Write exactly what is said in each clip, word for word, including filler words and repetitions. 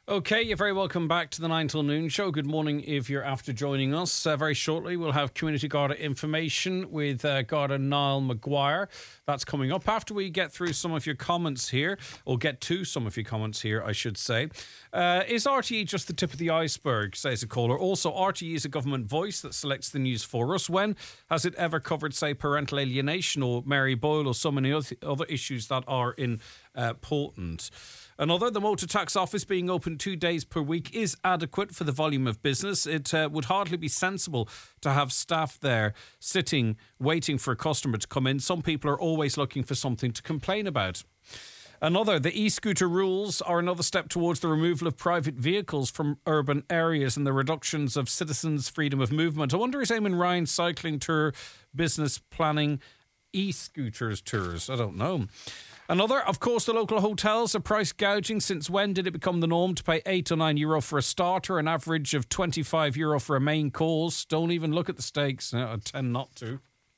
Okay, you're very welcome back to the nine till noon show. Good morning if you're after joining us. Uh, very shortly, we'll have Community Garda information with uh, Garda Niall Maguire. That's coming up after we get through some of your comments here, or get to some of your comments here, I should say. Uh, is R T E just the tip of the iceberg, says a caller. Also, R T E is a government voice that selects the news for us. When has it ever covered, say, parental alienation or Mary Boyle or so many other issues that are important? Another, the motor tax office being open two days per week is adequate for the volume of business. It uh, would hardly be sensible to have staff there sitting, waiting for a customer to come in. Some people are always looking for something to complain about. Another, the e-scooter rules are another step towards the removal of private vehicles from urban areas and the reductions of citizens' freedom of movement. I wonder, is Eamon Ryan cycling tour business planning e-scooters tours? I don't know. Another, of course, the local hotels are price gouging. Since when did it become the norm to pay eight or nine euro for a starter, an average of twenty-five euro for a main course? Don't even look at the steaks. I tend not to.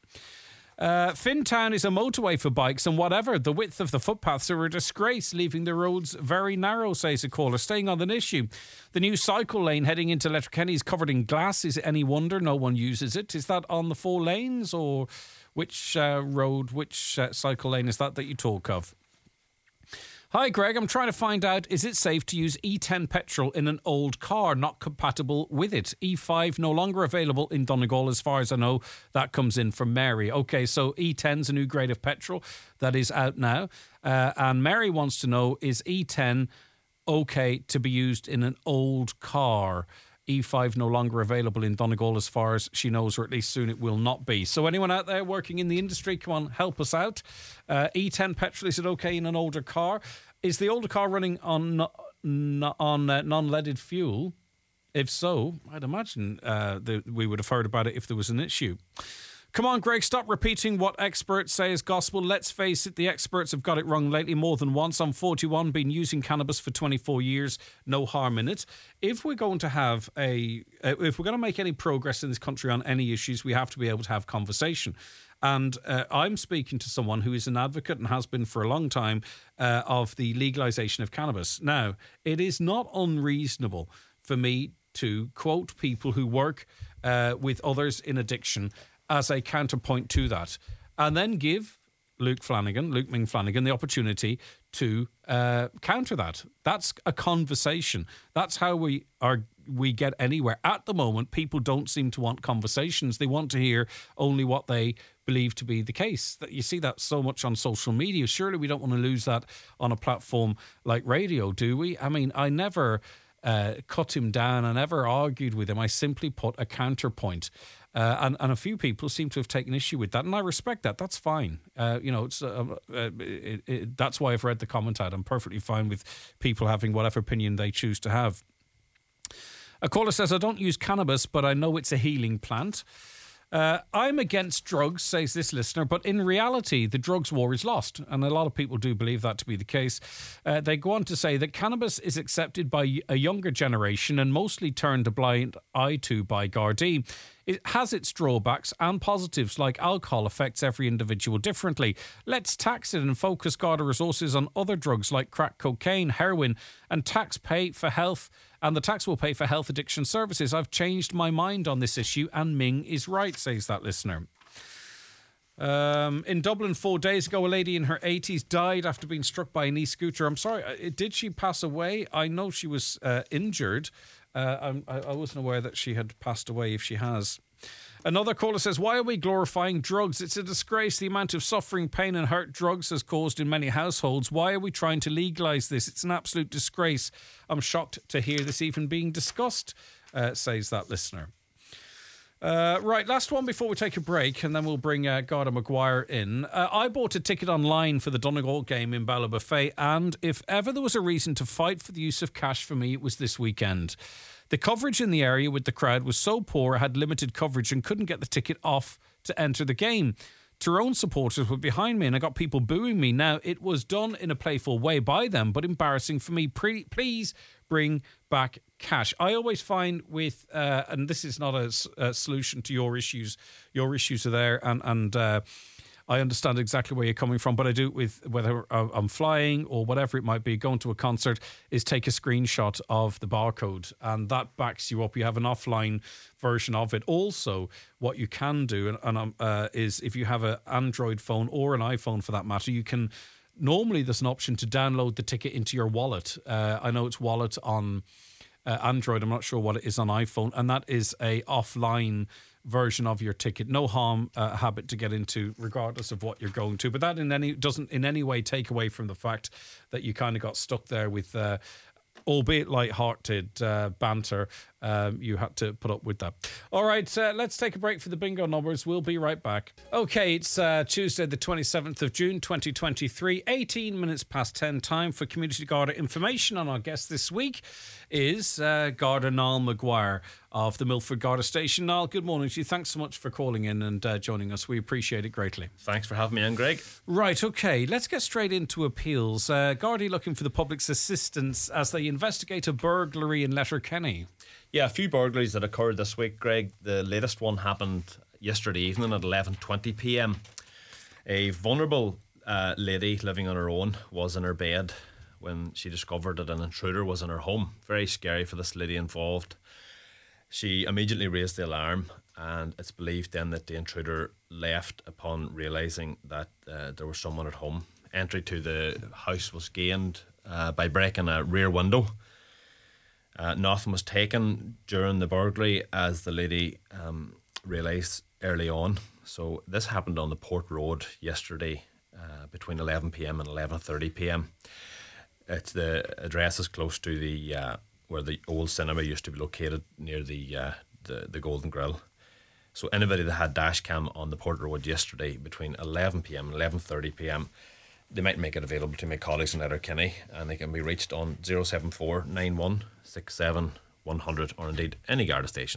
Uh, Fintown is a motorway for bikes and whatever. The width of the footpaths are a disgrace, leaving the roads very narrow, says a caller. Staying on the issue, the new cycle lane heading into Letterkenny is covered in glass. Is it any wonder no one uses it? Is that on the four lanes, or which uh, road, which uh, cycle lane is that that you talk of? Hi, Greg. I'm trying to find out, is it safe to use E ten petrol in an old car not compatible with it? E five no longer available in Donegal, as far as I know. That comes in from Mary. Okay, so E ten's a new grade of petrol that is out now. Uh, and Mary wants to know, is E ten okay to be used in an old car? E five no longer available in Donegal as far as she knows, or at least soon it will not be. So anyone out there working in the industry, come on, help us out. Uh, E ten petrol, is it okay in an older car? Is the older car running on on uh, non-leaded fuel? If so, I'd imagine uh, that we would have heard about it if there was an issue. Come on, Greg, stop repeating what experts say is gospel. Let's face it, the experts have got it wrong lately more than once. I'm forty-one, been using cannabis for twenty-four years, no harm in it. If we're going to have a, if we're going to make any progress in this country on any issues, we have to be able to have conversation. And uh, I'm speaking to someone who is an advocate and has been for a long time uh, of the legalisation of cannabis. Now, it is not unreasonable for me to quote people who work uh, with others in addiction as a counterpoint to that, and then give Luke Flanagan, Luke Ming Flanagan, the opportunity to uh, counter that. That's a conversation. That's how we are. We get anywhere. At the moment, people don't seem to want conversations. They want to hear only what they believe to be the case. That you see that so much on social media. Surely we don't want to lose that on a platform like radio, do we? I mean, I never uh, cut him down. I never argued with him. I simply put a counterpoint. Uh, and, and a few people seem to have taken issue with that, and I respect that. That's fine. Uh, you know, it's uh, uh, it, it, that's why I've read the comment out. I'm perfectly fine with people having whatever opinion they choose to have. A caller says, I don't use cannabis, but I know it's a healing plant. Uh, I'm against drugs, says this listener, but in reality, the drugs war is lost. And a lot of people do believe that to be the case. Uh, they go on to say that cannabis is accepted by a younger generation and mostly turned a blind eye to by Gardaí. It has its drawbacks and positives, like alcohol affects every individual differently. Let's tax it and focus Garda resources on other drugs like crack cocaine, heroin, and tax pay for health, and the tax will pay for health addiction services. I've changed my mind on this issue, and Ming is right, says that listener. Um, in Dublin four days ago, a lady in her eighties died after being struck by an e-scooter. I'm sorry, did she pass away? I know she was uh, injured. Uh, I, I wasn't aware that she had passed away, if she has. Another caller says, why are we glorifying drugs? It's a disgrace the amount of suffering, pain and hurt drugs has caused in many households. Why are we trying to legalise this? It's an absolute disgrace. I'm shocked to hear this even being discussed, uh, says that listener. Uh, right, last one before we take a break, and then we'll bring uh, Garda Maguire in. Uh, I bought a ticket online for the Donegal game in Ballybofey, and if ever there was a reason to fight for the use of cash for me, it was this weekend. The coverage in the area with the crowd was so poor I had limited coverage and couldn't get the ticket off to enter the game. Tyrone supporters were behind me and I got people booing me. Now, it was done in a playful way by them, but embarrassing for me. Pre- please bring back cash. I always find with, uh, and this is not a, a solution to your issues, your issues are there, and, and uh, I understand exactly where you're coming from, but I do it with whether I'm flying or whatever it might be, going to a concert, is take a screenshot of the barcode, and that backs you up. You have an offline version of it. Also, what you can do and, and um, uh, is if you have an Android phone or an iPhone for that matter, you can, normally there's an option to download the ticket into your wallet. Uh, I know it's wallet on uh, Android. I'm not sure what it is on iPhone, and that is a offline version of your ticket. No harm uh, habit to get into regardless of what you're going to, but that in any doesn't in any way take away from the fact that you kind of got stuck there with uh, albeit light-hearted uh, banter. Um, you had to put up with that. All right, uh, let's take a break for the bingo numbers. We'll be right back. Okay, it's uh, Tuesday the twenty-seventh of June twenty twenty-three, eighteen minutes past ten, time for Community Garda information. And our guest this week is uh, Garda Niall Maguire of the Milford Garda Station. Niall, good morning to you. Thanks so much for calling in and uh, joining us. We appreciate it greatly. Thanks for having me on, Greg. Right, okay, let's get straight into appeals. Uh, Gardaí looking for the public's assistance as they investigate a burglary in Letterkenny. Yeah, a few burglaries that occurred this week, Greg. The latest one happened yesterday evening at eleven twenty p m. A vulnerable uh, lady living on her own was in her bed when she discovered that an intruder was in her home. Very scary for this lady involved. She immediately raised the alarm, and it's believed then that the intruder left upon realising that uh, there was someone at home. Entry to the house was gained uh, by breaking a rear window. Uh, nothing was taken during the burglary, as the lady um, realised early on. So this happened on the Port Road yesterday uh, between eleven p m and eleven thirty p m. It's the address is close to the uh, where the old cinema used to be located, near the, uh, the the Golden Grill. So anybody that had dash cam on the Port Road yesterday between eleven p m and eleven thirty p m, they might make it available to my colleagues in Letterkenny, and they can be reached on zero seven four nine one six seven one hundred, or indeed any Garda station.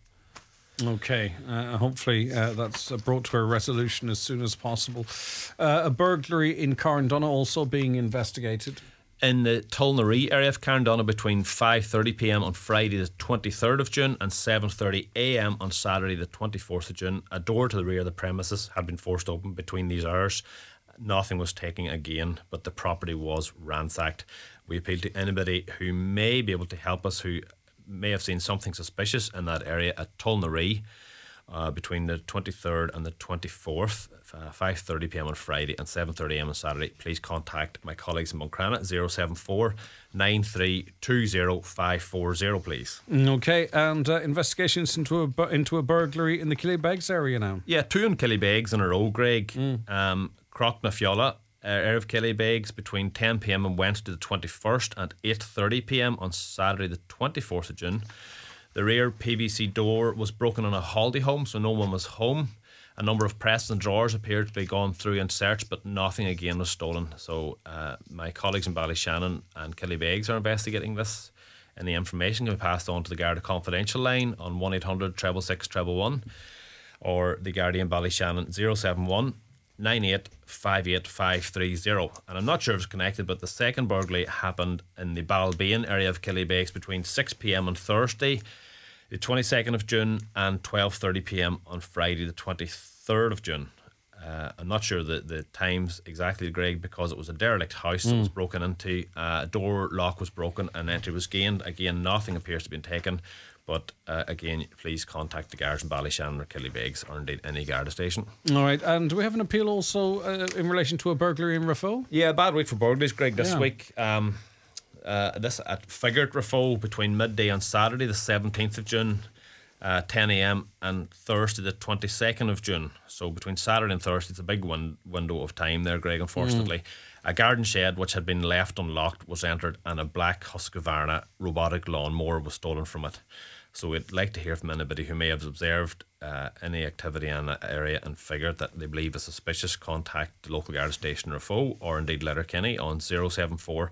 Okay, uh, hopefully uh, that's brought to a resolution as soon as possible. Uh, a burglary in Carndonagh also being investigated. In the Tulnaree area of Carndonagh between five thirty p m on Friday the twenty-third of June and seven thirty a m on Saturday the twenty-fourth of June, a door to the rear of the premises had been forced open between these hours. Nothing was taken again, but the property was ransacked. We appeal to anybody who may be able to help us, who may have seen something suspicious in that area at Tulnaree uh, between the twenty-third and the twenty-fourth, uh, five thirty p m on Friday and seven thirty a m on Saturday. Please contact my colleagues in Buncrana, zero seven four nine three two zero five four zero, please. Okay, and uh, investigations into a, bu- into a burglary in the Killybegs area now. Yeah, two in Killybegs in a row, Greg. Mm. Um, Crocknafiola, uh, area of Killybegs between ten p m on Wednesday the twenty-first and eight thirty p m on Saturday the twenty-fourth of June. The rear P V C door was broken on a holiday home, so no one was home. A number of presses and drawers appeared to be gone through and searched, but nothing again was stolen. So uh, my colleagues in Ballyshannon and Killybegs are investigating this, and the information can be passed on to the Garda Confidential line on one eight hundred six six six one one, or the Garda in Ballyshannon zero seven one nine eight five eight five three zero. And I'm not sure if it's connected, but the second burglary happened in the Ballybane area of Killybegs between six p m on Thursday the twenty-second of June and twelve thirty p m on Friday the twenty-third of June. Uh, I'm not sure the, the times exactly, Greg, because it was a derelict house mm. that was broken into. Uh, a door lock was broken and entry was gained. Again, nothing appears to have been taken. But uh, again, please contact the guards in Ballyshannon or Killybegs, or indeed any Garda station. All right, and do we have an appeal also uh, in relation to a burglary in Raphoe? Yeah, bad week for burglaries, Greg, this yeah. week. Um, uh, this at Figart, Raphoe, between midday on Saturday the seventeenth of June, uh, ten a m and Thursday the twenty-second of June. So between Saturday and Thursday, it's a big win- window of time there, Greg, unfortunately. Mm. A garden shed which had been left unlocked was entered, and a black Husqvarna robotic lawnmower was stolen from it. So we'd like to hear from anybody who may have observed uh, any activity in that area and figured that they believe is suspicious. Contact the local Garda station Raphoe, or indeed Letterkenny on zero seven four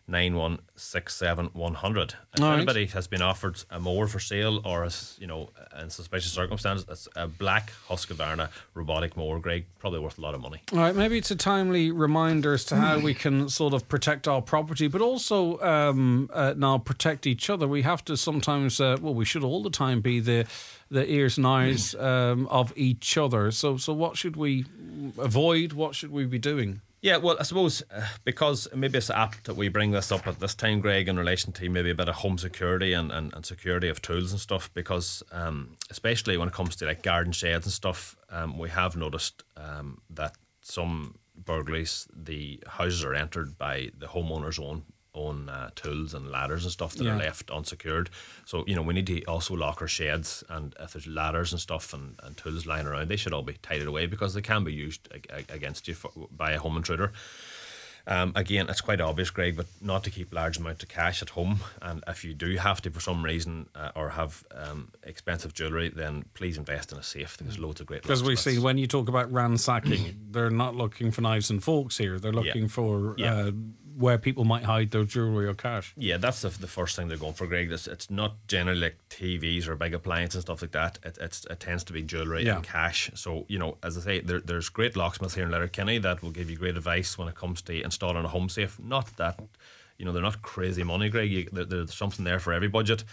nine one six seven one hundred. If All anybody right. has been offered a mower for sale or, is, you know, in suspicious circumstances, it's a black Husqvarna robotic mower, Greg, probably worth a lot of money. All right, maybe it's a timely reminder as to how we can sort of protect our property, but also um, uh, now protect each other. We have to sometimes, uh, well, we should all the time be the the ears and eyes um, of each other. So, so what should we avoid? What should we be doing? Yeah, well, I suppose uh, because maybe it's apt that we bring this up at this time, Greg, in relation to maybe a bit of home security and, and, and security of tools and stuff, because um, especially when it comes to like garden sheds and stuff, um, we have noticed um, that some burglaries, the houses are entered by the homeowner's own own uh, tools and ladders and stuff that yeah. are left unsecured. So, you know, we need to also lock our sheds, and if there's ladders and stuff and, and tools lying around, they should all be tidied away because they can be used ag- against you for, by a home intruder. Um, again, it's quite obvious, Greg, but not to keep large amounts of cash at home. And if you do have to, for some reason, uh, or have um, expensive jewellery, then please invest in a safe. There's loads of great. Because we see when you talk about ransacking, they're not looking for knives and forks here. They're looking yeah. for yeah. Uh, where people might hide their jewellery or cash. Yeah, that's the, the first thing they're going for, Greg. It's, it's not generally like T Vs or big appliances and stuff like that. It, it's, it tends to be jewellery yeah. and cash. So, you know, as I say, there, there's great locksmiths here in Letterkenny that will give you great advice when it comes to installing a home safe. Not that, you know, they're not crazy money, Greg. You, there, there's something there for every budget.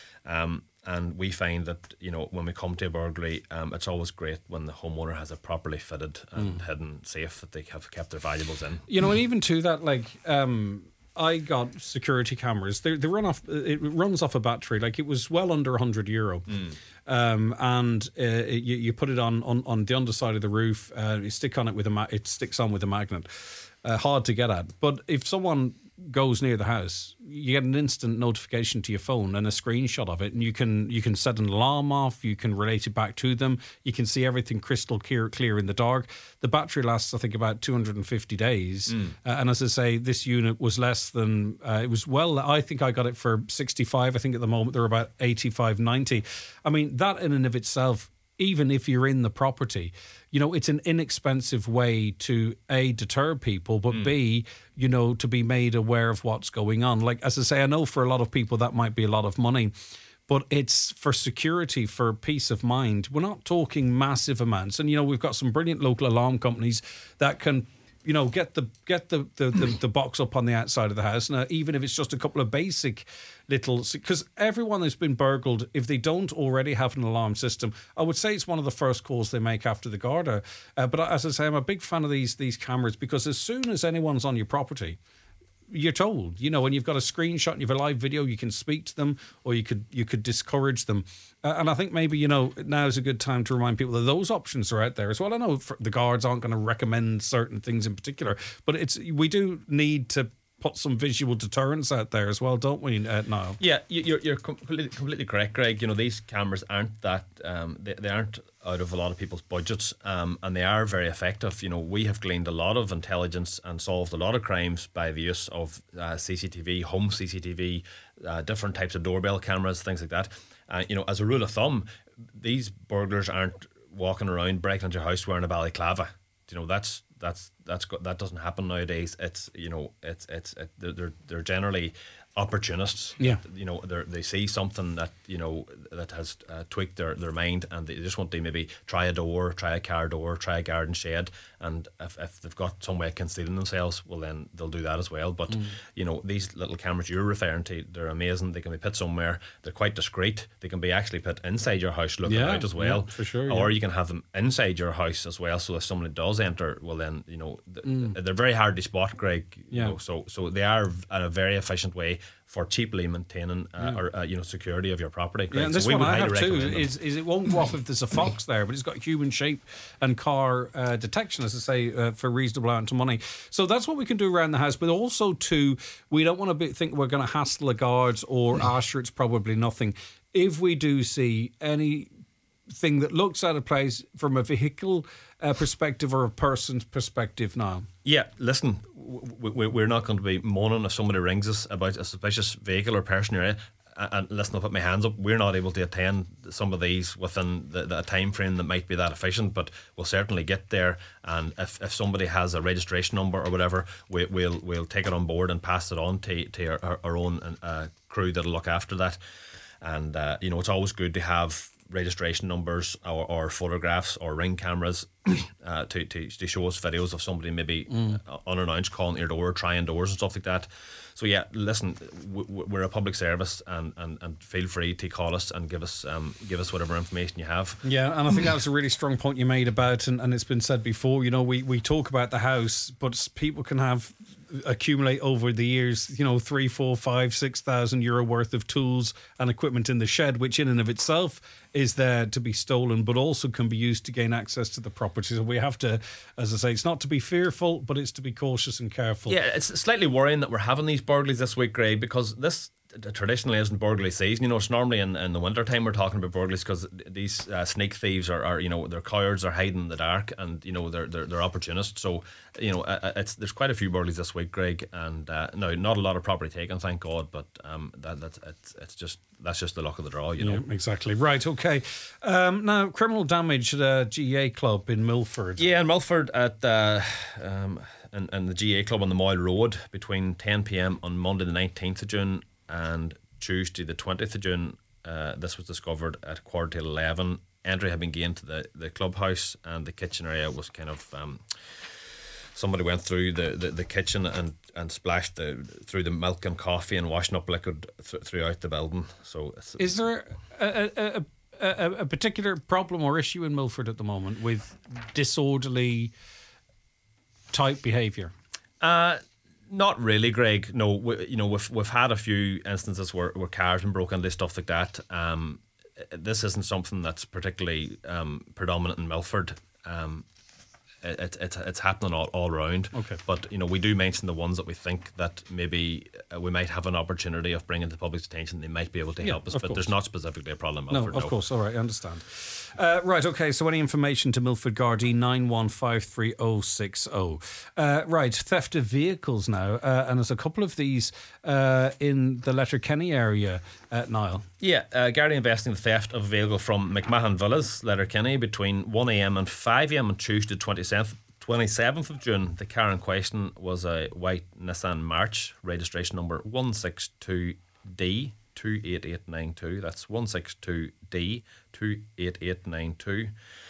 Um, and we find that, you know, when we come to a burglary, um, it's always great when the homeowner has a properly fitted and mm. hidden safe that they have kept their valuables in. You know, and even to that, like, um, I got security cameras. They, they run off. It runs off a battery. Like, it was well under a hundred euro, mm. um, and uh, you, you put it on, on on the underside of the roof. Uh, you stick on it with a ma- it sticks on with a magnet. Uh, hard to get at. But if someone goes near the house, you get an instant notification to your phone and a screenshot of it, and you can you can set an alarm off, you can relate it back to them, you can see everything crystal clear clear in the dark. The battery lasts, I think, about two hundred fifty days, mm. uh, and as I say, this unit was less than uh, it was well I think I got it for sixty-five. I think at the moment they're about eighty-five, ninety. I mean, that in and of itself, even if you're in the property, you know, it's an inexpensive way to A, deter people, but mm. B, you know, to be made aware of what's going on. Like, as I say, I know for a lot of people that might be a lot of money, but it's for security, for peace of mind. We're not talking massive amounts. And, you know, we've got some brilliant local alarm companies that can, you know, get the get the the, the, the box up on the outside of the house. Now, even if it's just a couple of basic little, because everyone that's been burgled, if they don't already have an alarm system, I would say it's one of the first calls they make after the Garda. Uh, but as I say, I'm a big fan of these these cameras, because as soon as anyone's on your property, you're told, you know, and you've got a screenshot and you've a live video, you can speak to them, or you could you could discourage them. Uh, and I think maybe, you know, now is a good time to remind people that those options are out there as well. I know for, the guards aren't going to recommend certain things in particular, but it's we do need to put some visual deterrence out there as well, don't we, uh, Niall? Yeah, you're you're completely, completely correct, Greg. You know, these cameras aren't that um, they, they aren't out of a lot of people's budgets, um, and they are very effective. You know, we have gleaned a lot of intelligence and solved a lot of crimes by the use of uh, C C T V, home C C T V, uh, different types of doorbell cameras, things like that. Uh, you know, as a rule of thumb, these burglars aren't walking around breaking into your house wearing a balaclava. You know, that's that's that's that doesn't happen nowadays. It's you know, it's it's it, they're they're generally opportunists. Yeah, you know, they they see something that you know that has uh, tweaked their, their mind, and they just want to maybe try a door, try a car door, try a garden shed, and if, if they've got some way of concealing themselves, well then they'll do that as well. But mm. you know, these little cameras you're referring to, they're amazing. They can be put somewhere. They're quite discreet. They can be actually put inside your house looking yeah, out as well, yeah, for sure. Or yeah. you can have them inside your house as well. So if someone does enter, well then you know th- mm. they're very hard to spot, Greg. Yeah. You know, so so they are a very efficient way for cheaply maintaining uh, yeah. or uh, you know security of your property. Yeah, and this so one I have too is, is it won't go off if there's a fox there, but it's got human shape and car uh, detection, as I say, uh, for a reasonable amount of money. So that's what we can do around the house. But also too, we don't want to be, think we're going to hassle the guards or ah, sure, it's probably nothing. If we do see anything that looks out of place from a vehicle uh, perspective or a person's perspective now. Yeah, listen, we're not going to be moaning if somebody rings us about a suspicious vehicle or person area. and listen, I'll put my hands up, we're not able to attend some of these within the, the time frame that might be that efficient, but we'll certainly get there. And if, if somebody has a registration number or whatever, we, we'll we'll take it on board and pass it on to, to our, our own uh, crew that'll look after that. And uh, you know, it's always good to have registration numbers or, or photographs or ring cameras uh, to, to to show us videos of somebody maybe mm. unannounced calling your door, trying doors and stuff like that. So yeah, listen, we're a public service, and, and, and feel free to call us and give us um, give us whatever information you have. Yeah, and I think that was a really strong point you made about, and, and it's been said before, you know, we, we talk about the house, but people can have accumulate over the years, you know, three, four, five, six thousand euro worth of tools and equipment in the shed, which in and of itself is there to be stolen, but also can be used to gain access to the property. So we have to, as I say, it's not to be fearful, but it's to be cautious and careful. Yeah, it's slightly worrying that we're having these burglaries this week, Greg, because this traditionally isn't burglary season. You know, it's normally in, in the winter time we're talking about burglaries, because these uh, sneak thieves are, are, you know, they're cowards, are hiding in the dark, and you know they're they're, they're opportunists. So you know, uh, it's there's quite a few burglaries this week, Greg, and uh, no, not a lot of property taken, thank God. But um, that that's it's, it's just that's just the luck of the draw, you know. Yeah, exactly. Right. Okay. Um, now, criminal damage at a G A A club in Milford. Yeah, in Milford at uh, um, in, in the G A A club on the Moyle Road between ten p.m. on Monday the nineteenth of June and Tuesday the twentieth of June. Uh, this was discovered at quarter to eleven. Entry had been gained to the, the clubhouse, and the kitchen area was kind of um, somebody went through the, the, the kitchen and, and splashed the, through the milk and coffee and washing up liquid th- throughout the building. So it's, is there a, a, a, a particular problem or issue in Milford at the moment with disorderly type behaviour? Uh Not really, Greg. No, we, you know, we've we've had a few instances where, where cars have been broken into, stuff like that. Um, this isn't something that's particularly um, predominant in Milford. Um, it, it's it's happening all, all around. Okay. But you know, we do mention the ones that we think that maybe uh, we might have an opportunity of bringing to the public's attention. They might be able to Yeah, help us, of but course. there's not specifically a problem in No, Milford. of no. course. All right, I understand. Uh, right, okay, so any information to Milford Gardaí nine one five three oh six oh. Uh, right, theft of vehicles now, uh, and there's a couple of these uh, in the Letterkenny area, uh, Niall. Yeah, uh, Gardaí investing the theft of a vehicle from McMahon Villas, Letterkenny, between one a.m. and five a.m. on Tuesday, twenty-seventh of June. The car in question was a white Nissan March, registration number one six two D two eight eight nine two. That's one six two D two eight eight nine two.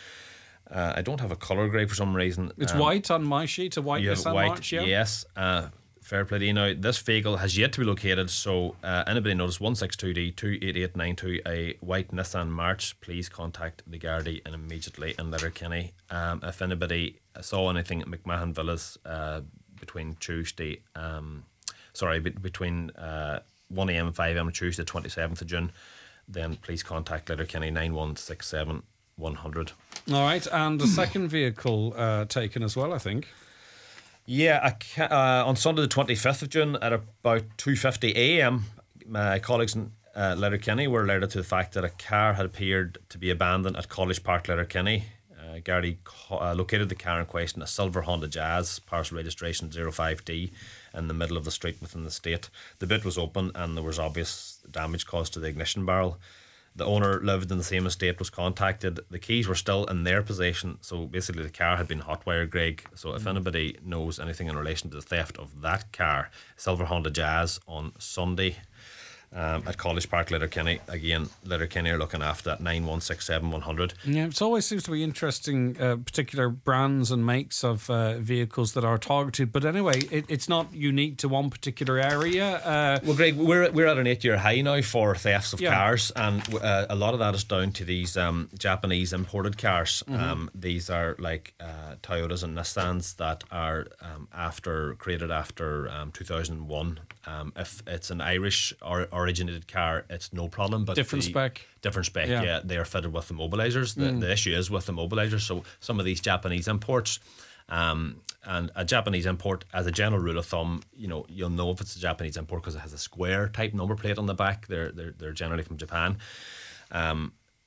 Uh, I don't have a colour grade for some reason. It's um, white on my sheet, a white you have Nissan white, March, yeah? yes. Uh, fair play to you. Now, this vehicle has yet to be located, so uh, anybody knows one six two D two eight eight nine two, a white Nissan March, please contact the Gardaí and immediately in Letterkenny. Um, if anybody saw anything at McMahon Villas uh, between Tuesday, um, sorry, be- between uh, one a.m. and five a.m. on Tuesday, twenty-seventh of June, then please contact Letterkenny nine one six seven one hundred. All right, and the second vehicle uh, taken as well, I think. Yeah, I ca- uh, on Sunday the twenty-fifth of June at about two fifty a.m, my colleagues in uh, Letterkenny were alerted to the fact that a car had appeared to be abandoned at College Park, Letterkenny. Uh, Gardaí co- uh, located the car in question, a silver Honda Jazz, parcel registration zero five D, in the middle of the street within the state. The boot was open and there was obvious damage caused to the ignition barrel. The owner lived in the same estate, was contacted. The keys were still in their possession, so basically the car had been hotwired, Greg. So if anybody knows anything in relation to the theft of that car, silver Honda Jazz, on Sunday um, at College Park, Letterkenny, again, Letterkenny are looking after that nine one six seven one hundred. Yeah, it always seems to be interesting, uh, particular brands and makes of uh, vehicles that are targeted. But anyway, it, it's not unique to one particular area. Uh, Well, Greg, we're we're at an eight-year high now for thefts of Yeah. cars, and uh, a lot of that is down to these um, Japanese imported cars. Mm-hmm. Um, these are like uh, Toyotas and Nissans that are um, after created after um, two thousand one. Um, if it's an Irish or originated car, it's no problem. But Different the- spec. Different spec, Yeah. yeah. They are fitted with immobilizers. The, the issue is with immobilizers. So some of these Japanese imports. Um, and a Japanese import, as a general rule of thumb, you know, you'll know if it's a Japanese import because it has a square type number plate on the back. They're they're they're generally from Japan. Um,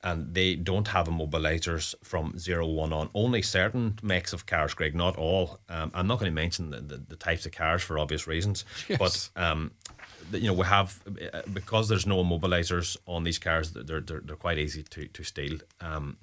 and they don't have immobilizers from zero one on. Only certain makes of cars, Greg, not all. Um, I'm not going to mention the, the, the types of cars for obvious reasons, yes. but um, the, you know, we have, because there's no immobilizers on these cars, they're they're, they're quite easy to to steal. Um,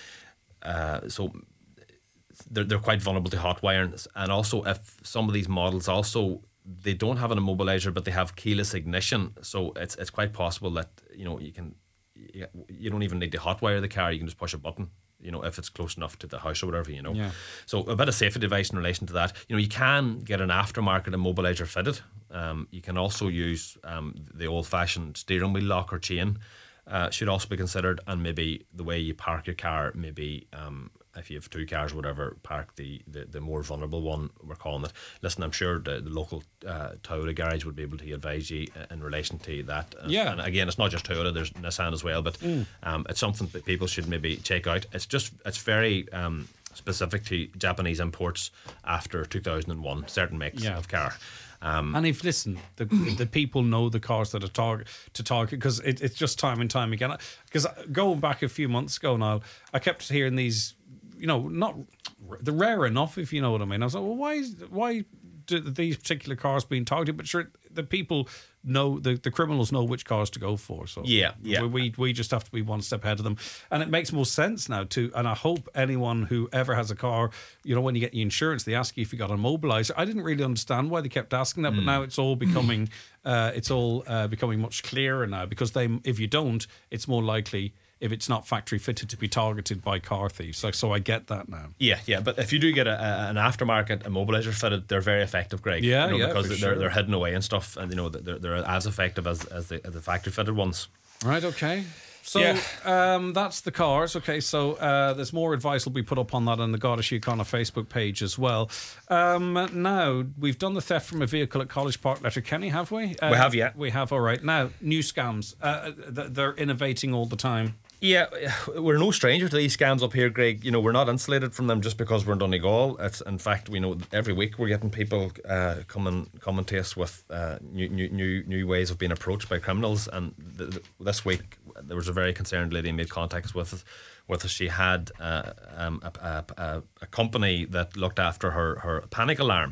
uh, so. They're, they're quite vulnerable to hot wiring, and also if some of these models also they don't have an immobilizer but they have keyless ignition, so it's it's quite possible that you know you can you, you don't even need to hotwire the car, you can just push a button, you know, if it's close enough to the house or whatever, you know. Yeah. So a bit of safety advice in relation to that. You know, you can get an aftermarket immobilizer fitted. Um, you can also use um, the old-fashioned steering wheel lock or chain. Uh, should also be considered, and maybe the way you park your car, maybe um, if you have two cars, whatever, park the, the, the more vulnerable one, we're calling it. Listen, I'm sure the, the local uh, Toyota garage would be able to advise you in relation to that. And, yeah. and again, it's not just Toyota, there's Nissan as well, but mm. um, it's something that people should maybe check out. It's just, it's very um, specific to Japanese imports after two thousand one, certain makes yeah. of car. Um, and if listen, the the people know the cars that are target to target, because it, it's just time and time again. Because going back a few months ago now, I kept hearing these, you know, not they're rare enough, if you know what I mean. I was like, well, why is why do these particular cars being targeted? But sure, the people know, the, the criminals know which cars to go for. So yeah, yeah, we we just have to be one step ahead of them, and it makes more sense now too. And I hope anyone who ever has a car, you know, when you get the insurance, they ask you if you got an immobilizer. I didn't really understand why they kept asking that, mm. but now it's all becoming uh, it's all uh, becoming much clearer now, because they, if you don't, it's more likely, if it's not factory fitted, to be targeted by car thieves. So, so I get that now. Yeah, yeah. But if you do get a, a, an aftermarket immobilizer fitted, they're very effective, Greg. Yeah, you know, yeah, because for they're sure. they're hidden away and stuff, and you know they're they're as effective as as the, as the factory fitted ones. Right. Okay. So yeah. um, that's the cars. Okay, so uh, there's more advice will be put up on that on the Garda Síochána Facebook page as well. Um, now, we've done the theft from a vehicle at College Park, Letterkenny, have we? Uh, we have, yeah. We have, all right. Now, new scams. Uh, they're innovating all the time. Yeah, we're no stranger to these scams up here, Greg. You know, we're not insulated from them just because we're in Donegal. It's, in fact, we know every week we're getting people uh, coming coming to us with uh, new, new new new ways of being approached by criminals. And th- th- this week there was a very concerned lady who made contact with us. With us, she had uh, um, a, a, a company that looked after her her panic alarm.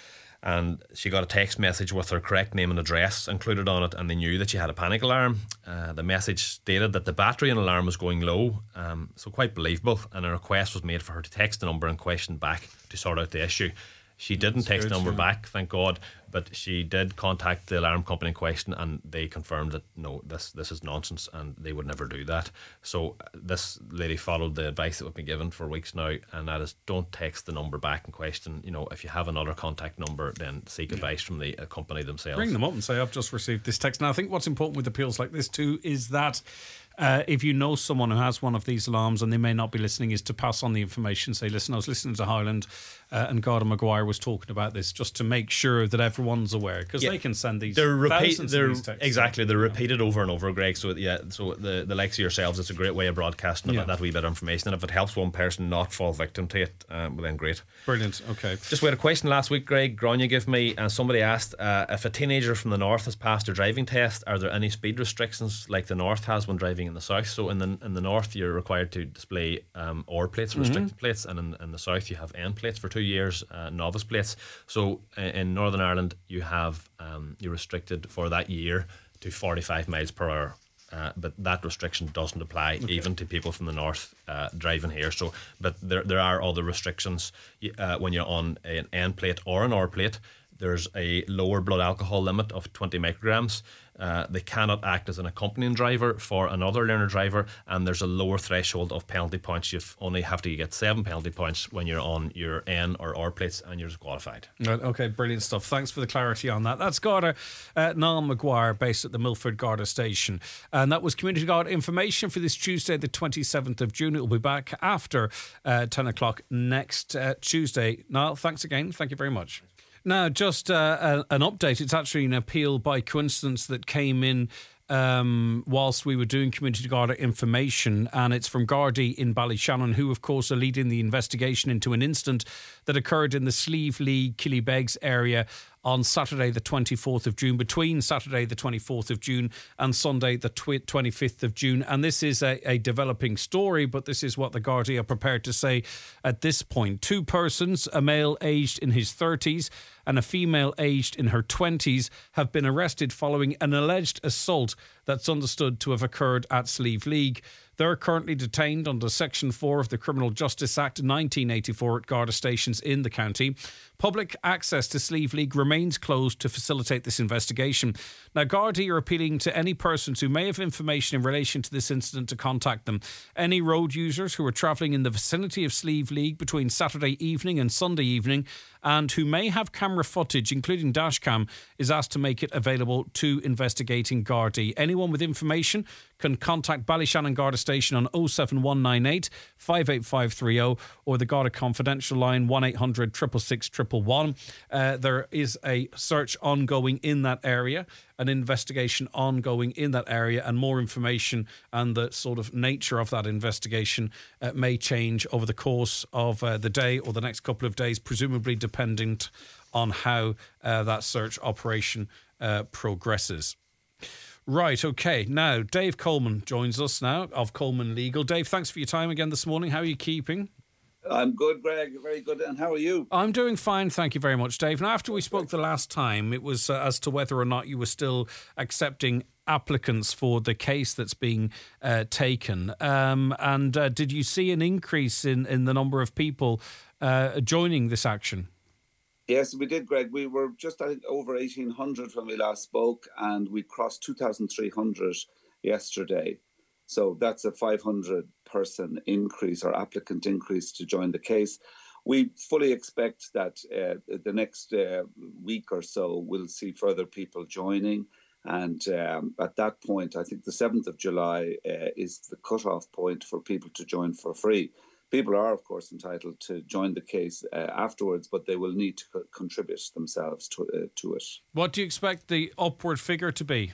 And she got a text message with her correct name and address included on it, and they knew that she had a panic alarm. Uh, the message stated that the battery in the alarm was going low, um, so quite believable, and a request was made for her to text the number in question back to sort out the issue. She didn't That's text good, the number yeah. back, thank God, but she did contact the alarm company in question, and they confirmed that no, this this is nonsense, and they would never do that. So uh, this lady followed the advice that we've been given for weeks now, and that is, don't text the number back in question. You know, if you have another contact number, then seek advice from the uh, company themselves. Bring them up and say, I've just received this text. Now, I think what's important with appeals like this too is that Uh, if you know someone who has one of these alarms and they may not be listening, is to pass on the information. Say, listen, I was listening to Highland uh, and Garda Maguire was talking about this, just to make sure that everyone's aware, because yeah. they can send these they're repeat, thousands they're, of these texts. Exactly, they're yeah. repeated over and over, Greg. So yeah, so the, the likes of yourselves, it's a great way of broadcasting yeah. that wee bit of information, and if it helps one person not fall victim to it, um, well then great. Brilliant. Okay. Just we had a question last week, Greg. Grania gave me, and somebody asked uh, if a teenager from the north has passed their driving test, are there any speed restrictions like the north has when driving in the south? So in the in the north you're required to display um, R plates, restricted mm-hmm. plates, and in, in the south you have N plates for two years, uh, novice plates. So uh, in Northern Ireland you have um, you're restricted for that year to forty-five miles per hour. Uh, but that restriction doesn't apply okay. even to people from the north uh, driving here. So, but there there are other restrictions uh, when you're on an N plate or an R plate. There's a lower blood alcohol limit of twenty micrograms. Uh, they cannot act as an accompanying driver for another learner driver, and there's a lower threshold of penalty points. You only have to get seven penalty points when you're on your N or R plates and you're qualified. Right, okay, brilliant stuff. Thanks for the clarity on that. That's Garda uh, Niall Maguire, based at the Milford Garda Station. And that was Community Garda information for this Tuesday, the twenty-seventh of June. It will be back after uh, ten o'clock next uh, Tuesday. Niall, thanks again. Thank you very much. Now, just uh, a, an update. It's actually an appeal by coincidence that came in um, whilst we were doing Community Garda information, and it's from Gardaí in Ballyshannon, who, of course, are leading the investigation into an incident that occurred in the Slieve Lee Killybegs area on Saturday the twenty-fourth of June, between Saturday the twenty-fourth of June and Sunday the twenty-fifth of June. And this is a, a developing story, but this is what the Gardaí are prepared to say at this point. Two persons, a male aged in his thirties and a female aged in her twenties, have been arrested following an alleged assault that's understood to have occurred at Slieve League. They're currently detained under Section four of the Criminal Justice Act nineteen eighty-four at Garda stations in the county. Public access to Slieve League remains closed to facilitate this investigation. Now, Gardaí are appealing to any persons who may have information in relation to this incident to contact them. Any road users who are travelling in the vicinity of Slieve League between Saturday evening and Sunday evening and who may have camera footage, including dashcam, is asked to make it available to investigating Gardaí. Anyone with information can contact Ballyshannon Garda Station on oh seven one nine eight, five eight five three oh or the Garda Confidential line one eight hundred, six six six, one one one. Uh, there is a search ongoing in that area, an investigation ongoing in that area, and more information and the sort of nature of that investigation uh, may change over the course of uh, the day or the next couple of days, presumably dependent on how uh, that search operation uh, progresses. Right, okay. Now, Dave Coleman joins us now of Coleman Legal. Dave, thanks for your time again this morning. How are you keeping? I'm good, Greg. Very good. And how are you? I'm doing fine. Thank you very much, Dave. Now, after we spoke the last time, it was uh, as to whether or not you were still accepting applicants for the case that's being uh, taken. Um, and uh, did you see an increase in, in the number of people uh, joining this action? Yes, we did, Greg. We were just, I think, over eighteen hundred when we last spoke, and we crossed two thousand three hundred yesterday. So that's a five hundred person increase or applicant increase to join the case. We fully expect that uh, the next uh, week or so we'll see further people joining. And um, at that point, I think the seventh of July uh, is the cutoff point for people to join for free. People are, of course, entitled to join the case uh, afterwards, but they will need to co- contribute themselves to, uh, to it. What do you expect the upward figure to be?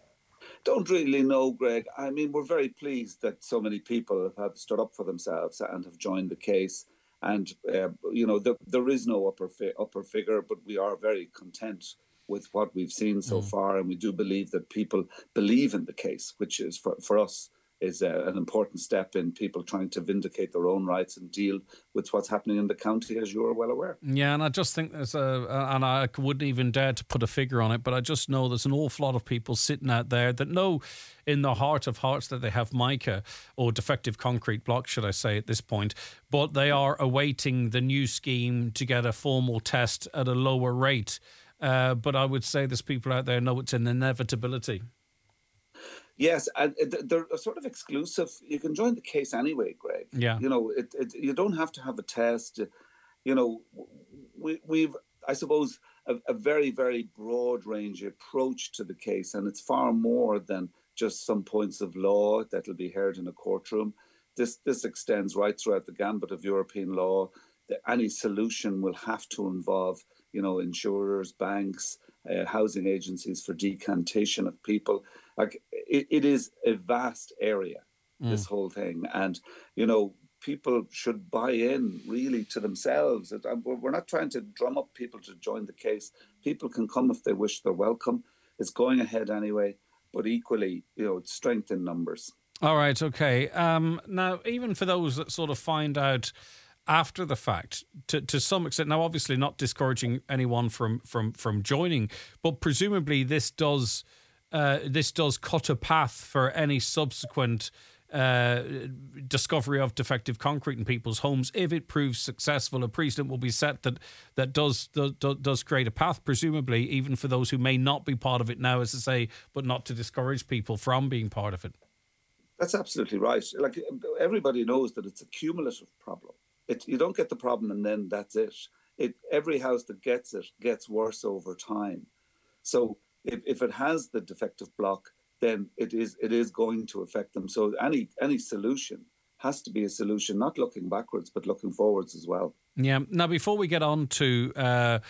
Don't really know, Greg. I mean, we're very pleased that so many people have stood up for themselves and have joined the case. And, uh, you know, the, there is no upper fi- upper figure, but we are very content with what we've seen so mm. far. And we do believe that people believe in the case, which is for, for us is uh, an important step in people trying to vindicate their own rights and deal with what's happening in the county, as you are well aware. Yeah, and I just think there's a, and I wouldn't even dare to put a figure on it, but I just know there's an awful lot of people sitting out there that know in the heart of hearts that they have mica or defective concrete block, should I say at this point, but they are awaiting the new scheme to get a formal test at a lower rate. Uh, but I would say there's people out there know it's an inevitability. Yes, and they're sort of exclusive. You can join the case anyway, Greg. Yeah. You know, it, it, you don't have to have a test. You know, we, we've, I suppose, a, a very, very broad range approach to the case, and it's far more than just some points of law that will be heard in a courtroom. This, this extends right throughout the gambit of European law. That any solution will have to involve, you know, insurers, banks, uh, housing agencies for decantation of people. Like it, it is a vast area, mm. this whole thing. And, you know, people should buy in really to themselves. We're not trying to drum up people to join the case. People can come if they wish. They're welcome. It's going ahead anyway, but equally, you know, it's strength in numbers. All right. Okay. Um, now, even for those that sort of find out after the fact, to to some extent, now obviously not discouraging anyone from from from joining, but presumably this does uh, this does cut a path for any subsequent uh, discovery of defective concrete in people's homes. If it proves successful, a precedent will be set that that does does, does create a path, presumably even for those who may not be part of it now, as I say, but not to discourage people from being part of it. That's absolutely right. Like everybody knows that it's a cumulative problem. It, you don't get the problem and then that's it. It every house that gets it gets worse over time. So if, if it has the defective block, then it is it is going to affect them. So any any solution has to be a solution, not looking backwards, but looking forwards as well. Yeah. Now, before we get on to uh,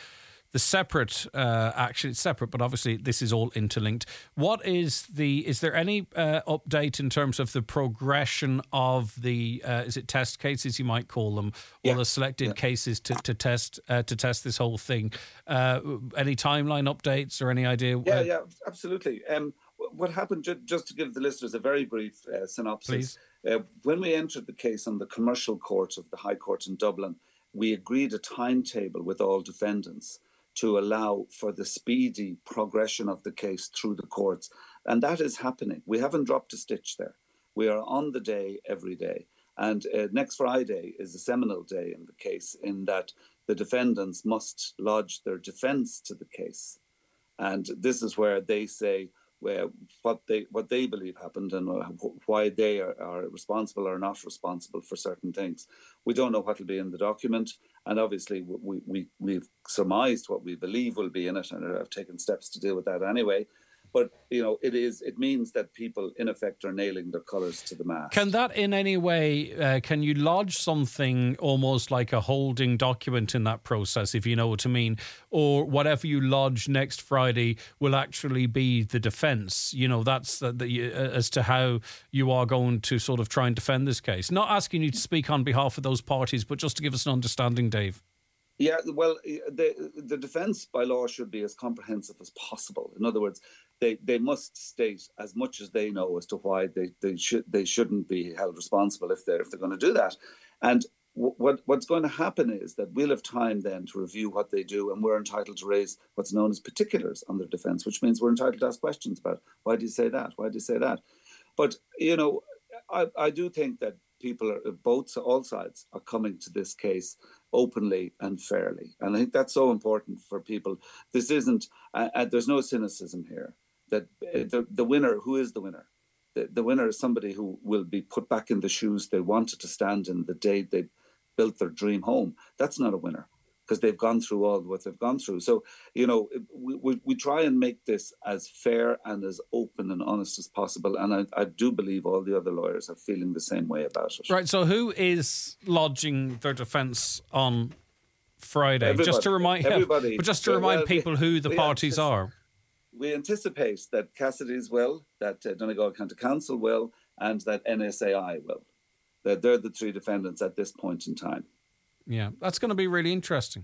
the separate uh, action. It's separate, but obviously this is all interlinked. What is the? Is there any uh, update in terms of the progression of the? Uh, is it test cases you might call them, or Yeah. the selected Yeah. cases to to test uh, to test this whole thing? Uh, any timeline updates or any idea? Yeah, uh, yeah, absolutely. Um, wh- what happened, ju- just to give the listeners a very brief uh, synopsis, uh, when we entered the case on the commercial court of the High Court in Dublin, we agreed a timetable with all defendants to allow for the speedy progression of the case through the courts. And that is happening. We haven't dropped a stitch there. We are on the day every day. And uh, next Friday is a seminal day in the case, in that the defendants must lodge their defence to the case. And this is where they say well, what they what they believe happened and why they are, are responsible or not responsible for certain things. We don't know what will be in the document, and obviously we, we, we've surmised what we believe will be in it and have taken steps to deal with that anyway. But, you know, it is. It means that people, in effect, are nailing their colours to the mast. Can that in any way, uh, can you lodge something almost like a holding document in that process, if you know what I mean? Or whatever you lodge next Friday will actually be the defence? You know, that's the, the, uh, as to how you are going to sort of try and defend this case. Not asking you to speak on behalf of those parties, but just to give us an understanding, Dave. Yeah, well, the the defence by law should be as comprehensive as possible. In other words, they, they must state as much as they know as to why they, they should they shouldn't be held responsible if they're if they're going to do that. And w- what what's going to happen is that we'll have time then to review what they do, and we're entitled to raise what's known as particulars on their defence, which means we're entitled to ask questions about why do you say that, why do you say that. But you know, I, I do think that people are both all sides are coming to this case openly and fairly, and I think that's so important for people. This isn't uh, uh, there's no cynicism here. That uh, the the winner, who is the winner? The, the winner is somebody who will be put back in the shoes they wanted to stand in the day they built their dream home. That's not a winner, because they've gone through all what they've gone through. So, you know, we, we, we try and make this as fair and as open and honest as possible. And I, I do believe all the other lawyers are feeling the same way about it. Right. So who is lodging their defence on Friday? Everybody, just to remind everybody. But just to remind well, people we, who the we parties antici- are. We anticipate that Cassidy's will, that uh, Donegal County Council will, and that N S A I will. That they're the three defendants at this point in time. Yeah, that's going to be really interesting.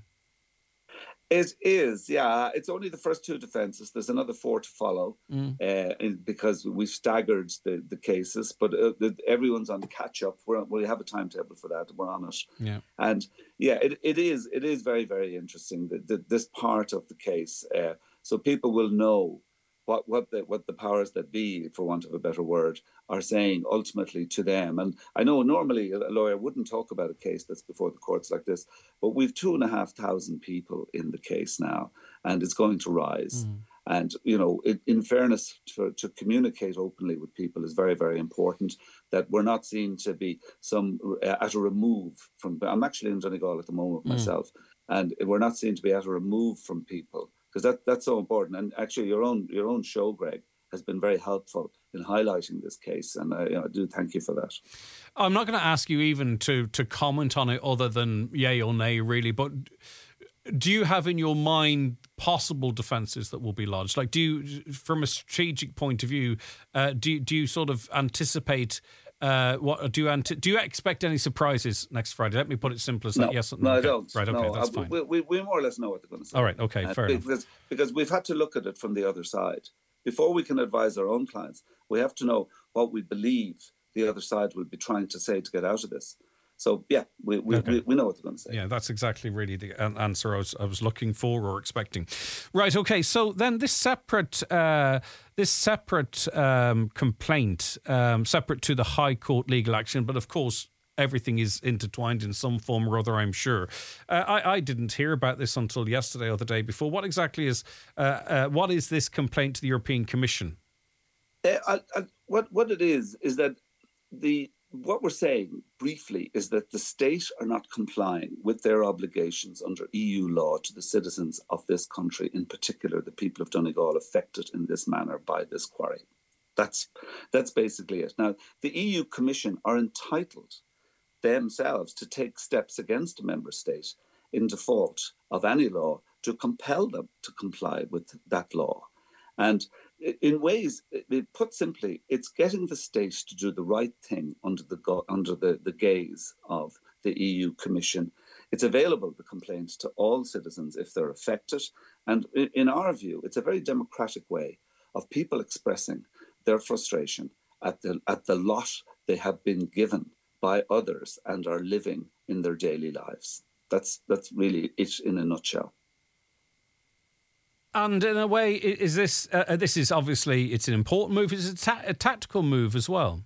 It is, yeah. It's only the first two defences. There's another four to follow Mm. uh, in, because we've staggered the, the cases, but uh, the, everyone's on catch up. We're, we have a timetable for that. We're on it. Yeah. And yeah, it, it is it is very, very interesting, that, that this part of the case. Uh, so people will know what what the what the powers that be, for want of a better word, are saying ultimately to them. And I know normally a lawyer wouldn't talk about a case that's before the courts like this, but we've two and a half thousand people in the case now, and it's going to rise. Mm. And, you know, it, in fairness, to, to communicate openly with people is very, very important, that we're not seen to be some uh, at a remove from, I'm actually in Donegal at the moment myself, mm. and we're not seen to be at a remove from people, because that, that's so important. And actually your own your own show, Greg, has been very helpful in highlighting this case, and I, you know, I do thank you for that. I'm not going to ask you even to to comment on it other than yay or nay, really, but do you have in your mind possible defences that will be lodged? Like, do you, from a strategic point of view, uh, do, you, do you sort of anticipate... Uh, what do you anti- do? You expect any surprises next Friday? Let me put it simple as no, that. Yes, no, no okay. I don't. Right, okay, no, that's I, fine. We, we, we more or less know what they're going to say. All right, okay, uh, fair because, enough. Because we've had to look at it from the other side. Before we can advise our own clients, we have to know what we believe the other side will be trying to say to get out of this. So, yeah, we we, okay. we we know what they're going to say. Yeah, that's exactly really the answer I was, I was looking for or expecting. Right, okay, so then this separate uh, this separate um, complaint, um, separate to the High Court legal action, but of course everything is intertwined in some form or other, I'm sure. Uh, I, I didn't hear about this until yesterday or the day before. What exactly is, uh, uh, what is this complaint to the European Commission? Uh, I, I, what, what it is, is that the... What we're saying briefly is that the state are not complying with their obligations under E U law to the citizens of this country, in particular the people of Donegal affected in this manner by this quarry. That's, that's basically it. Now, the E U Commission are entitled themselves to take steps against a member state in default of any law to compel them to comply with that law. And in ways, it, put simply, it's getting the state to do the right thing under the under the, the gaze of the E U Commission. It's available, the complaint, to all citizens if they're affected. And in our view, it's a very democratic way of people expressing their frustration at the at the lot they have been given by others and are living in their daily lives. That's that's really it in a nutshell. And in a way, is this uh, this is obviously it's an important move. It's a, ta- a tactical move as well.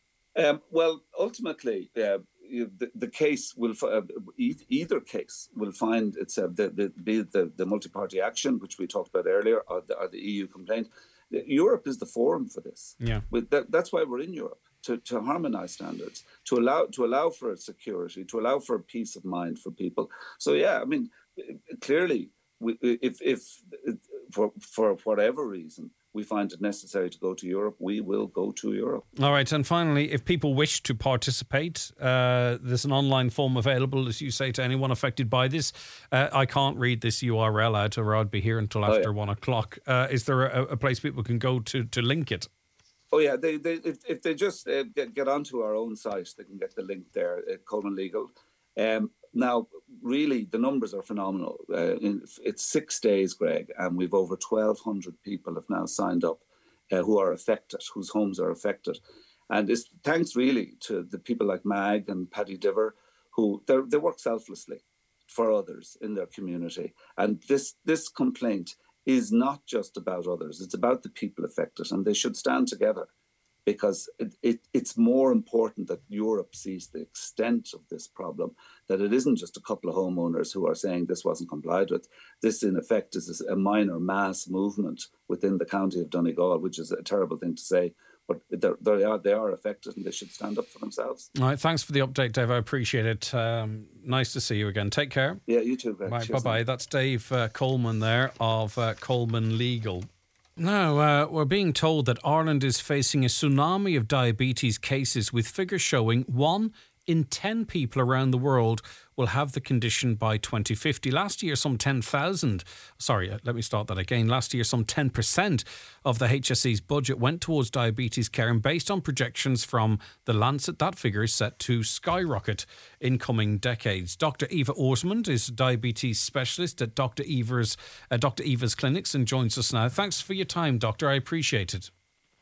Um, well, ultimately, uh, the, the case will uh, either case will find it's uh, the, the, the the multi-party action, which we talked about earlier, or the, or the E U complaint. Europe is the forum for this. Yeah, that, that's why we're in Europe, to, to harmonise standards, to allow to allow for security, to allow for peace of mind for people. So yeah, I mean, clearly. We, if, if for, for whatever reason we find it necessary to go to Europe, we will go to Europe. All right. And finally, if people wish to participate, uh, there's an online form available, as you say, to anyone affected by this. Uh, I can't read this U R L out or I'd be here until after oh, yeah. one o'clock. Uh, is there a, a place people can go to, to link it? Oh, yeah. They, they, if, if they just uh, get, get onto our own site, they can get the link there at Coleman Legal. Um, Now, really, the numbers are phenomenal. Uh, in, it's six days, Greg, and we've over twelve hundred people have now signed up uh, who are affected, whose homes are affected. And it's thanks really to the people like Mag and Paddy Diver, who they work selflessly for others in their community. And this, this complaint is not just about others. It's about the people affected, and they should stand together. Because it, it, it's more important that Europe sees the extent of this problem, that it isn't just a couple of homeowners who are saying this wasn't complied with. This, in effect, is a minor mass movement within the county of Donegal, which is a terrible thing to say, but they are, they are affected and they should stand up for themselves. All right, thanks for the update, Dave. I appreciate it. Um, nice to see you again. Take care. Yeah, you too, Greg. Right, bye-bye. That's Dave uh, Coleman there of uh, Coleman Legal. Now, uh, we're being told that Ireland is facing a tsunami of diabetes cases, with figures showing one in ten people around the world will have the condition by twenty fifty. Last year, some ten thousand, sorry, let me start that again. Last year, some ten percent of the H S E's budget went towards diabetes care, and based on projections from The Lancet, that figure is set to skyrocket in coming decades. Doctor Eva Orsmond is a diabetes specialist at Doctor Eva's, uh, Doctor Eva's clinics and joins us now. Thanks for your time, Doctor. I appreciate it.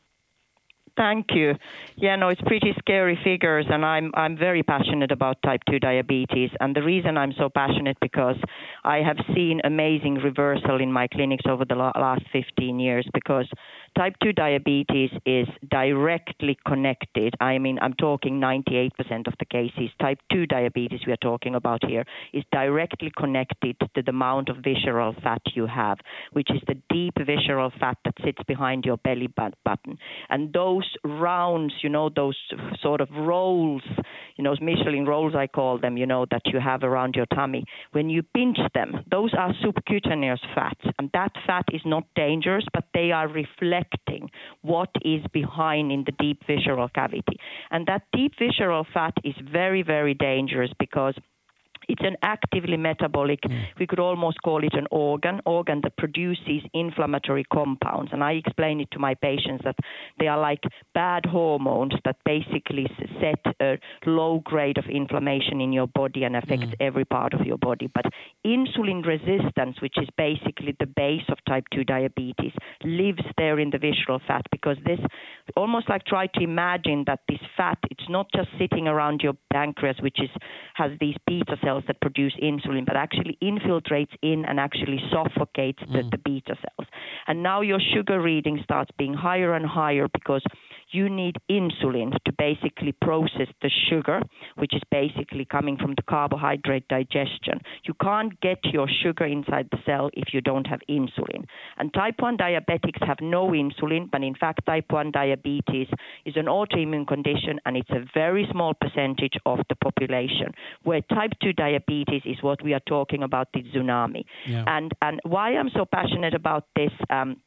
Thank you. Yeah, no, it's pretty scary figures, and I'm I'm very passionate about type two diabetes. And the reason I'm so passionate because I have seen amazing reversal in my clinics over the last fifteen years, because type two diabetes is directly connected. I mean, I'm talking ninety-eight percent of the cases. Type two diabetes we are talking about here is directly connected to the amount of visceral fat you have, which is the deep visceral fat that sits behind your belly button. And those rounds, you know, those sort of rolls, you know, Michelin rolls I call them, you know, that you have around your tummy. When you pinch them, those are subcutaneous fats, and that fat is not dangerous, but they are reflecting what is behind in the deep visceral cavity. And that deep visceral fat is very, very dangerous because it's an actively metabolic, mm. we could almost call it an organ, organ that produces inflammatory compounds. And I explain it to my patients that they are like bad hormones that basically set a low grade of inflammation in your body and affects mm. every part of your body. But insulin resistance, which is basically the base of type two diabetes, lives there in the visceral fat, because this, almost like try to imagine that this fat, it's not just sitting around your pancreas, which is has these beta cells that produce insulin, but actually infiltrates in and actually suffocates the, mm. the beta cells. And now your sugar reading starts being higher and higher because you need insulin to basically process the sugar, which is basically coming from the carbohydrate digestion. You can't get your sugar inside the cell if you don't have insulin. And type one diabetics have no insulin, but in fact type one diabetes is an autoimmune condition, and it's a very small percentage of the population, where type two diabetes is what we are talking about, the tsunami. Yeah. And, and why I'm so passionate about this, um,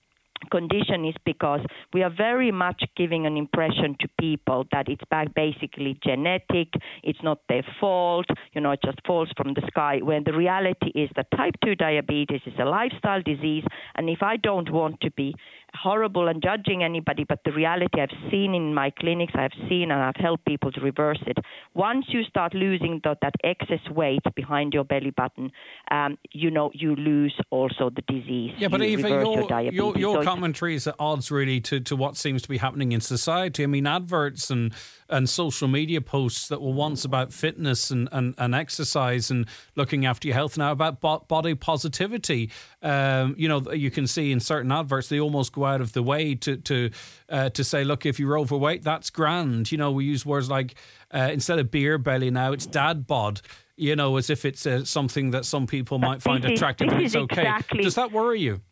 condition is because we are very much giving an impression to people that it's basically genetic, it's not their fault, you know, it just falls from the sky, when the reality is that type two diabetes is a lifestyle disease. And if I don't want to be horrible and judging anybody, but the reality I've seen in my clinics, I've seen and I've helped people to reverse it. Once you start losing the, that excess weight behind your belly button, um, you know, you lose also the disease. Yeah, but you Eva, reverse your, your diabetes. your, your So commentary is at odds really to, to what seems to be happening in society. I mean, adverts and, and social media posts that were once about fitness and, and, and exercise and looking after your health now about bo- body positivity. Um, you know, you can see in certain adverts, they almost go out of the way to to uh, to say, look, if you're overweight, that's grand. You know, we use words like, uh, instead of beer belly now, it's dad bod, you know, as if it's uh, something that some people but might find this is- attractive this and is it's okay. exactly- Does that worry you?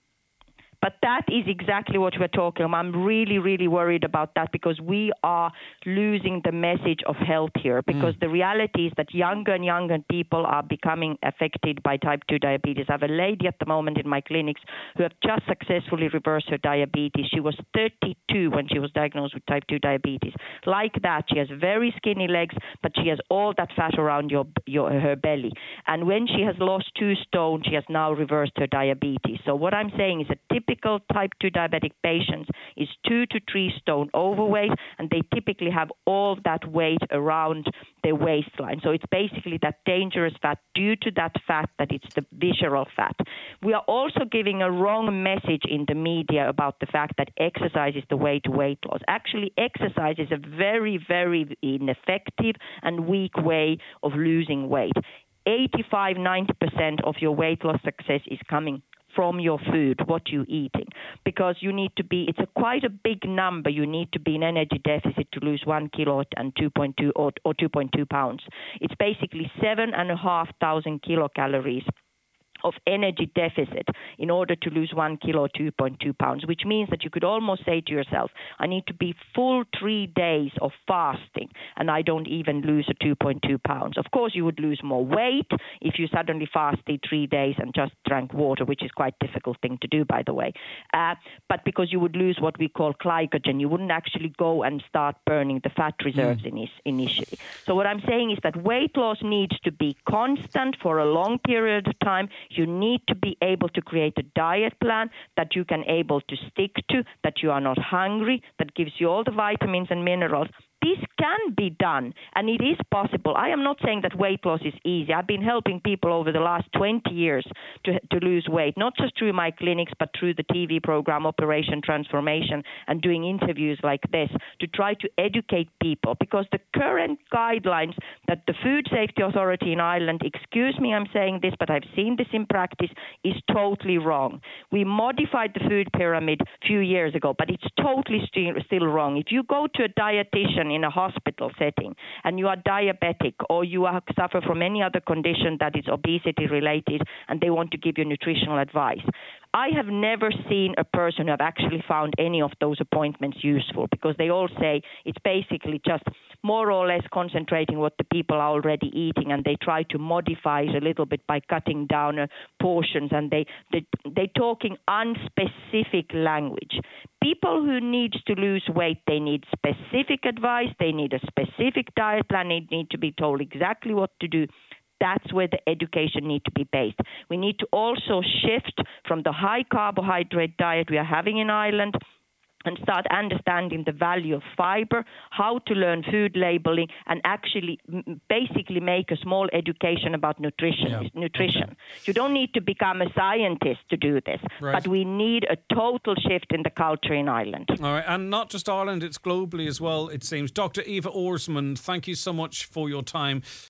But that is exactly what we're talking about. I'm really, really worried about that because we are losing the message of health here, because mm. the reality is that younger and younger people are becoming affected by type two diabetes. I have a lady at the moment in my clinics who have just successfully reversed her diabetes. She was thirty-two when she was diagnosed with type two diabetes. Like that, she has very skinny legs, but she has all that fat around your, your her belly. And when she has lost two stone, she has now reversed her diabetes. So what I'm saying is a typical type two diabetic patients is two to three stone overweight, and they typically have all that weight around their waistline. So it's basically that dangerous fat due to that fat that it's the visceral fat. We are also giving a wrong message in the media about the fact that exercise is the way to weight loss. Actually, exercise is a very, very ineffective and weak way of losing weight. eighty-five, ninety percent of your weight loss success is coming from your food, what you're eating, because you need to be, it's a quite a big number. You need to be in energy deficit to lose one kilo and two point two or, or two point two pounds. It's basically seven and a half thousand kilocalories of energy deficit in order to lose one kilo, two point two pounds, which means that you could almost say to yourself, I need to be full three days of fasting and I don't even lose a two point two pounds. Of course, you would lose more weight if you suddenly fasted three days and just drank water, which is quite a difficult thing to do, by the way. Uh, but because you would lose what we call glycogen, you wouldn't actually go and start burning the fat reserves mm. in initially. So what I'm saying is that weight loss needs to be constant for a long period of time. You need to be able to create a diet plan that you can able to stick to, that you are not hungry, that gives you all the vitamins and minerals. This can be done, and it is possible. I am not saying that weight loss is easy. I've been helping people over the last twenty years to, to lose weight, not just through my clinics, but through the T V program Operation Transformation and doing interviews like this to try to educate people, because the current guidelines that the Food Safety Authority in Ireland, excuse me, I'm saying this, but I've seen this in practice, is totally wrong. We modified the food pyramid a few years ago, but it's totally still, still wrong. If you go to a dietitian in a hospital setting and you are diabetic or you are, suffer from any other condition that is obesity related and they want to give you nutritional advice, I have never seen a person who have actually found any of those appointments useful, because they all say it's basically just more or less concentrating what the people are already eating, and they try to modify it a little bit by cutting down uh, portions, and they, they, they're talking unspecific language. People who need to lose weight, they need specific advice, they need a specific diet plan, they need to be told exactly what to do. That's where the education needs to be based. We need to also shift from the high carbohydrate diet we are having in Ireland and start understanding the value of fiber, how to learn food labeling, and actually m- basically make a small education about nutrition. Yeah. Nutrition. Okay. You don't need to become a scientist to do this, right. But we need a total shift in the culture in Ireland. All right, and not just Ireland, it's globally as well, it seems. Doctor Eva Orsmond, thank you so much for your time.